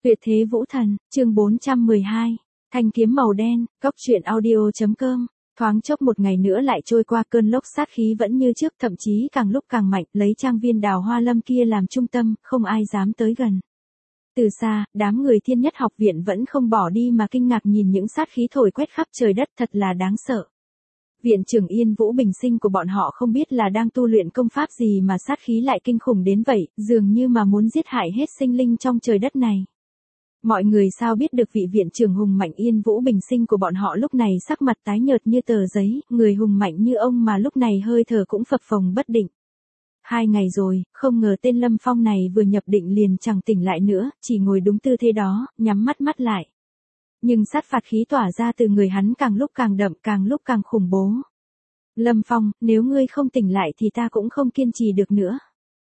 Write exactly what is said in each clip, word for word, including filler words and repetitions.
Tuyệt thế vũ thần, chương bốn trăm mười hai, thanh kiếm màu đen, cốc truyện audio.com. Thoáng chốc một ngày nữa lại trôi qua, cơn lốc sát khí vẫn như trước, thậm chí càng lúc càng mạnh, lấy trang viên Đào Hoa Lâm kia làm trung tâm, không ai dám tới gần. Từ xa, đám người Thiên Nhất học viện vẫn không bỏ đi mà kinh ngạc nhìn những sát khí thổi quét khắp trời đất, thật là đáng sợ. Viện trưởng Yên Vũ Bình Sinh của bọn họ không biết là đang tu luyện công pháp gì mà sát khí lại kinh khủng đến vậy, dường như mà muốn giết hại hết sinh linh trong trời đất này. Mọi người sao biết được vị viện trưởng hùng mạnh Yên Vũ Bình Sinh của bọn họ lúc này sắc mặt tái nhợt như tờ giấy, người hùng mạnh như ông mà lúc này hơi thở cũng phập phồng bất định. Hai ngày rồi, không ngờ tên Lâm Phong này vừa nhập định liền chẳng tỉnh lại nữa, chỉ ngồi đúng tư thế đó, nhắm mắt mắt lại. Nhưng sát phạt khí tỏa ra từ người hắn càng lúc càng đậm, càng lúc càng khủng bố. Lâm Phong, nếu ngươi không tỉnh lại thì ta cũng không kiên trì được nữa.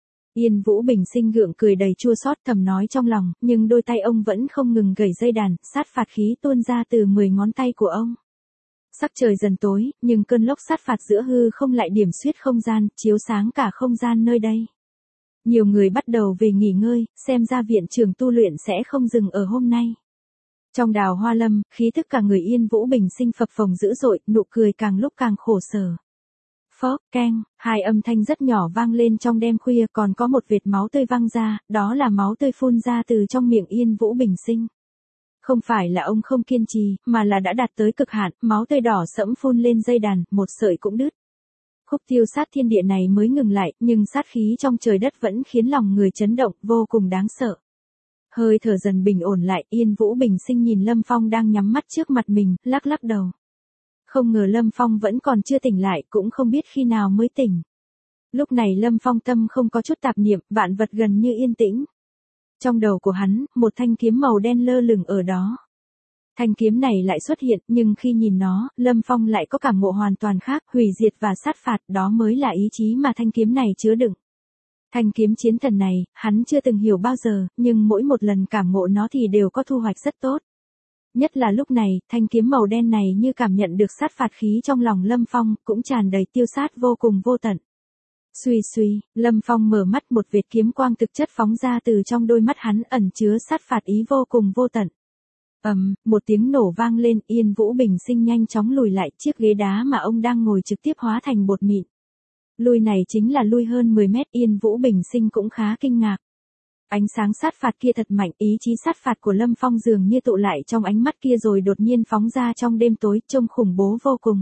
Yên Vũ Bình Sinh gượng cười đầy chua xót, thầm nói trong lòng, nhưng đôi tay ông vẫn không ngừng gảy dây đàn, sát phạt khí tuôn ra từ mười ngón tay của ông. Sắc trời dần tối, nhưng cơn lốc sát phạt giữa hư không lại điểm xuyết không gian, chiếu sáng cả không gian nơi đây. Nhiều người bắt đầu về nghỉ ngơi, xem ra viện trường tu luyện sẽ không dừng ở hôm nay. Trong Đào Hoa Lâm, khí thức cả người Yên Vũ Bình Sinh phập phồng dữ dội, nụ cười càng lúc càng khổ sở. Phốc, keng, hai âm thanh rất nhỏ vang lên trong đêm khuya, còn có một vệt máu tươi văng ra, đó là máu tươi phun ra từ trong miệng Yên Vũ Bình Sinh. Không phải là ông không kiên trì, mà là đã đạt tới cực hạn, máu tươi đỏ sẫm phun lên dây đàn, một sợi cũng đứt. Khúc tiêu sát thiên địa này mới ngừng lại, nhưng sát khí trong trời đất vẫn khiến lòng người chấn động, vô cùng đáng sợ. Hơi thở dần bình ổn lại, Yên Vũ Bình Sinh nhìn Lâm Phong đang nhắm mắt trước mặt mình, lắc lắc đầu. Không ngờ Lâm Phong vẫn còn chưa tỉnh lại, cũng không biết khi nào mới tỉnh. Lúc này Lâm Phong tâm không có chút tạp niệm, vạn vật gần như yên tĩnh. Trong đầu của hắn, một thanh kiếm màu đen lơ lửng ở đó. Thanh kiếm này lại xuất hiện, nhưng khi nhìn nó, Lâm Phong lại có cảm ngộ hoàn toàn khác, hủy diệt và sát phạt, đó mới là ý chí mà thanh kiếm này chứa đựng. Thanh kiếm chiến thần này, hắn chưa từng hiểu bao giờ, nhưng mỗi một lần cảm ngộ nó thì đều có thu hoạch rất tốt. Nhất là lúc này, thanh kiếm màu đen này như cảm nhận được sát phạt khí trong lòng Lâm Phong, cũng tràn đầy tiêu sát vô cùng vô tận. Xuy xuy, Lâm Phong mở mắt, một vệt kiếm quang thực chất phóng ra từ trong đôi mắt hắn, ẩn chứa sát phạt ý vô cùng vô tận. Ầm, um, một tiếng nổ vang lên, Yên Vũ Bình Sinh nhanh chóng lùi lại, chiếc ghế đá mà ông đang ngồi trực tiếp hóa thành bột mịn. Lui này chính là lui hơn mười mét, Yên Vũ Bình Sinh cũng khá kinh ngạc. Ánh sáng sát phạt kia thật mạnh, ý chí sát phạt của Lâm Phong dường như tụ lại trong ánh mắt kia rồi đột nhiên phóng ra trong đêm tối, trông khủng bố vô cùng.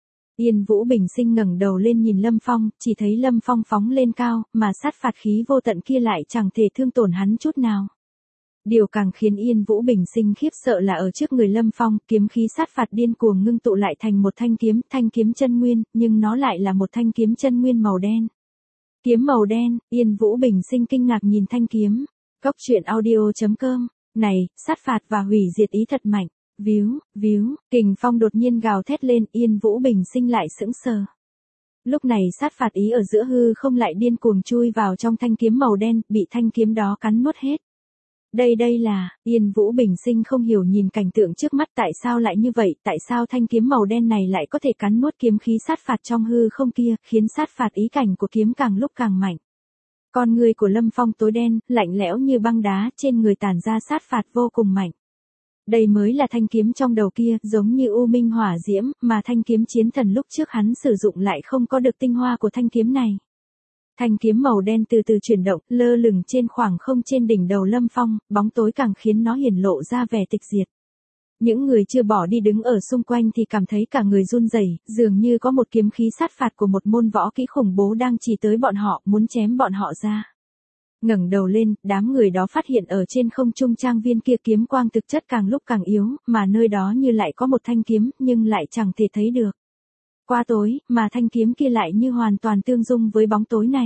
Yên Vũ Bình Sinh ngẩng đầu lên nhìn Lâm Phong, chỉ thấy Lâm Phong phóng lên cao, mà sát phạt khí vô tận kia lại chẳng thể thương tổn hắn chút nào. Điều càng khiến Yên Vũ Bình Sinh khiếp sợ là ở trước người Lâm Phong, kiếm khí sát phạt điên cuồng ngưng tụ lại thành một thanh kiếm, thanh kiếm chân nguyên, nhưng nó lại là một thanh kiếm chân nguyên màu đen. Kiếm màu đen, Yên Vũ Bình Sinh kinh ngạc nhìn thanh kiếm. Cốc truyện audio.com, này, sát phạt và hủy diệt ý thật mạnh. Víu, víu, kình phong đột nhiên gào thét lên, Yên Vũ Bình Sinh lại sững sờ. Lúc này sát phạt ý ở giữa hư không lại điên cuồng chui vào trong thanh kiếm màu đen, bị thanh kiếm đó cắn nuốt hết. Đây đây là, Yên Vũ Bình Sinh không hiểu nhìn cảnh tượng trước mắt, tại sao lại như vậy, tại sao thanh kiếm màu đen này lại có thể cắn nuốt kiếm khí sát phạt trong hư không kia, khiến sát phạt ý cảnh của kiếm càng lúc càng mạnh. Con người của Lâm Phong tối đen, lạnh lẽo như băng đá, trên người tản ra sát phạt vô cùng mạnh. Đây mới là thanh kiếm trong đầu kia, giống như u minh hỏa diễm, mà thanh kiếm chiến thần lúc trước hắn sử dụng lại không có được tinh hoa của thanh kiếm này. Thanh kiếm màu đen từ từ chuyển động, lơ lửng trên khoảng không trên đỉnh đầu Lâm Phong, bóng tối càng khiến nó hiển lộ ra vẻ tịch diệt. Những người chưa bỏ đi đứng ở xung quanh thì cảm thấy cả người run rẩy, dường như có một kiếm khí sát phạt của một môn võ kỹ khủng bố đang chỉ tới bọn họ, muốn chém bọn họ ra. Ngẩng đầu lên, đám người đó phát hiện ở trên không trung trang viên kia kiếm quang thực chất càng lúc càng yếu, mà nơi đó như lại có một thanh kiếm, nhưng lại chẳng thể thấy được. Qua tối, mà thanh kiếm kia lại như hoàn toàn tương dung với bóng tối này.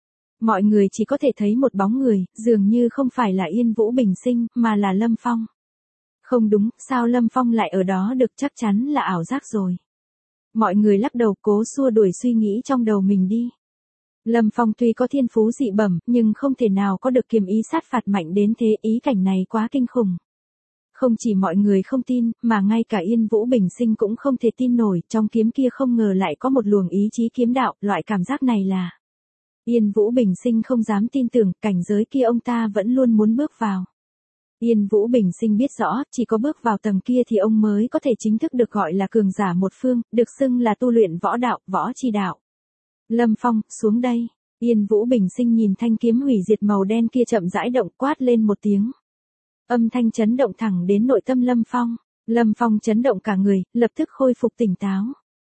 Mọi người chỉ có thể thấy một bóng người, dường như không phải là Yên Vũ Bình Sinh, mà là Lâm Phong. Không đúng, sao Lâm Phong lại ở đó được, chắc chắn là ảo giác rồi. Mọi người lắc đầu cố xua đuổi suy nghĩ trong đầu mình đi. Lâm Phong tuy có thiên phú dị bẩm, nhưng không thể nào có được kiếm ý sát phạt mạnh đến thế, ý cảnh này quá kinh khủng. Không chỉ mọi người không tin, mà ngay cả Yên Vũ Bình Sinh cũng không thể tin nổi, trong kiếm kia không ngờ lại có một luồng ý chí kiếm đạo, loại cảm giác này là... Yên Vũ Bình Sinh không dám tin tưởng, cảnh giới kia ông ta vẫn luôn muốn bước vào. Yên Vũ bình sinh biết rõ, chỉ có bước vào tầng kia thì ông mới có thể chính thức được gọi là cường giả một phương, được xưng là tu luyện võ đạo, võ chi đạo. Lâm Phong, xuống đây. Yên Vũ bình sinh nhìn thanh kiếm hủy diệt màu đen kia chậm rãi động, quát lên một tiếng. Âm thanh chấn động thẳng đến nội tâm Lâm Phong. Lâm Phong chấn động cả người, lập tức khôi phục tỉnh táo.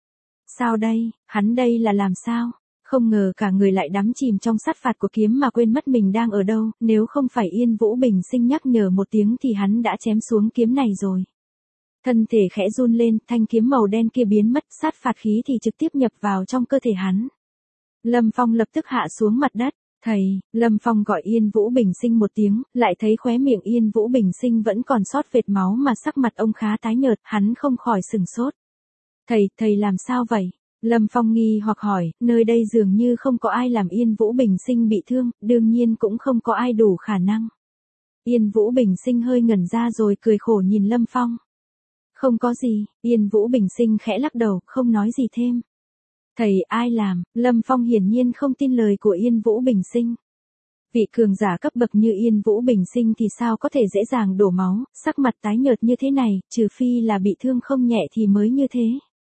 Sao đây, hắn đây là làm sao? Không ngờ cả người lại đắm chìm trong sát phạt của kiếm mà quên mất mình đang ở đâu, nếu không phải Yên Vũ bình sinh nhắc nhở một tiếng thì hắn đã chém xuống kiếm này rồi. Thân thể khẽ run lên, thanh kiếm màu đen kia biến mất, sát phạt khí thì trực tiếp nhập vào trong cơ thể hắn. Lâm Phong lập tức hạ xuống mặt đất. Thầy, Lâm Phong gọi Yên Vũ bình sinh một tiếng, lại thấy khóe miệng Yên Vũ bình sinh vẫn còn sót vệt máu mà sắc mặt ông khá tái nhợt, hắn không khỏi sừng sốt. Thầy, thầy làm sao vậy? Lâm Phong nghi hoặc hỏi, nơi đây dường như không có ai làm Yên Vũ bình sinh bị thương, đương nhiên cũng không có ai đủ khả năng. Yên Vũ bình sinh hơi ngẩn ra rồi cười khổ nhìn Lâm Phong. Không có gì, Yên Vũ bình sinh khẽ lắc đầu, không nói gì thêm. Thầy, ai làm? Lâm Phong hiển nhiên không tin lời của Yên Vũ bình sinh. Vị cường giả cấp bậc như Yên Vũ bình sinh thì sao có thể dễ dàng đổ máu, sắc mặt tái nhợt như thế này, trừ phi là bị thương không nhẹ thì mới như thế.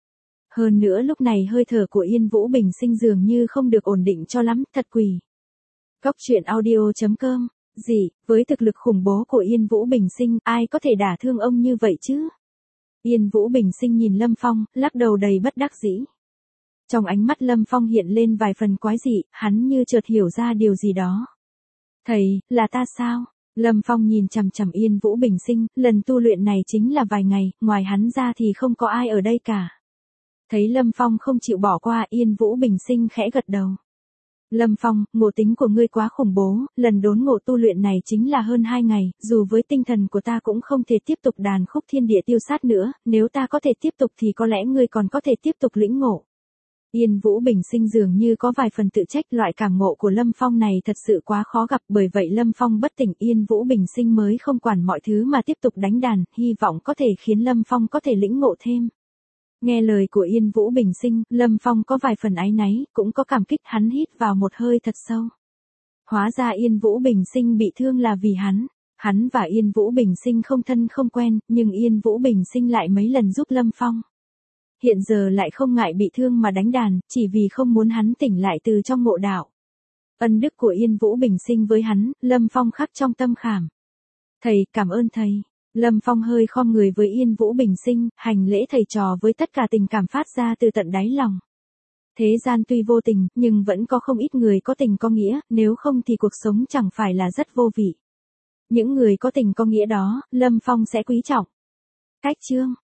Hơn nữa lúc này hơi thở của Yên Vũ bình sinh dường như không được ổn định cho lắm, thật quỷ. Cóc truyện audio chấm com, gì, với thực lực khủng bố của Yên Vũ bình sinh, ai có thể đả thương ông như vậy chứ? Yên Vũ bình sinh nhìn Lâm Phong, lắc đầu đầy bất đắc dĩ. Trong ánh mắt Lâm Phong hiện lên vài phần quái dị, hắn như chợt hiểu ra điều gì đó. Thầy, là ta sao? Lâm Phong nhìn chằm chằm Yên Vũ bình sinh, lần tu luyện này chính là vài ngày, ngoài hắn ra thì không có ai ở đây cả. Thấy Lâm Phong không chịu bỏ qua, Yên Vũ bình sinh khẽ gật đầu. Lâm Phong, ngộ tính của ngươi quá khủng bố, lần đốn ngộ tu luyện này chính là hơn hai ngày, dù với tinh thần của ta cũng không thể tiếp tục đàn khúc thiên địa tiêu sát nữa, nếu ta có thể tiếp tục thì có lẽ ngươi còn có thể tiếp tục lĩnh ngộ. Yên Vũ bình sinh dường như có vài phần tự trách, loại cảm ngộ của Lâm Phong này thật sự quá khó gặp, bởi vậy Lâm Phong bất tỉnh, Yên Vũ bình sinh mới không quản mọi thứ mà tiếp tục đánh đàn, hy vọng có thể khiến Lâm Phong có thể lĩnh ngộ thêm. Nghe lời của Yên Vũ bình sinh, Lâm Phong có vài phần áy náy, cũng có cảm kích, hắn hít vào một hơi thật sâu. Hóa ra Yên Vũ bình sinh bị thương là vì hắn. Hắn và Yên Vũ bình sinh không thân không quen, nhưng Yên Vũ bình sinh lại mấy lần giúp Lâm Phong. Hiện giờ lại không ngại bị thương mà đánh đàn, chỉ vì không muốn hắn tỉnh lại từ trong ngộ đạo. Ân đức của Yên Vũ bình sinh với hắn, Lâm Phong khắc trong tâm khảm. Thầy, cảm ơn thầy. Lâm Phong hơi khom người với Yên Vũ bình sinh, hành lễ thầy trò với tất cả tình cảm phát ra từ tận đáy lòng. Thế gian tuy vô tình, nhưng vẫn có không ít người có tình có nghĩa, nếu không thì cuộc sống chẳng phải là rất vô vị. Những người có tình có nghĩa đó, Lâm Phong sẽ quý trọng. Cách chương